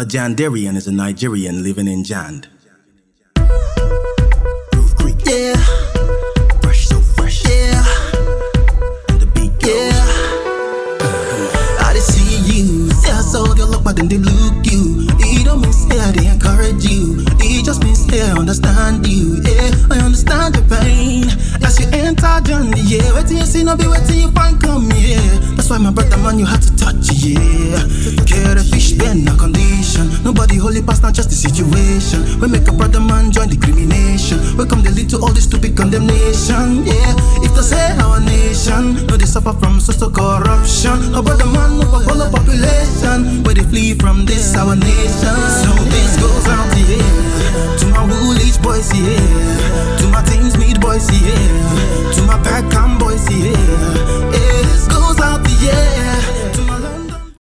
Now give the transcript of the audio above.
A Jandarian is a Nigerian living in Jand. Yeah, fresh, so fresh. Yeah, And the beat goes. yeah. I did see you. Say I saw your look, but then they look you. It don't mean say I didn't encourage you. It just means say I understand you. Yeah, I understand your pain. As you enter journey, yeah. Waiting you see, no be waiting you find come, yeah. That's why my brother man, you had to touch, yeah. Care the fish, bend no condition. Nobody holy past, not just the situation. We make a brother man join the crimination. We come the lead to all this stupid condemnation, yeah. If they say our nation, no they suffer from social corruption. A brother man of a whole population, where they flee from this our nation. So this goes out here to my woolies boys, yeah. To my teams meet boys, yeah. To my pack boys, yeah. This goes out here.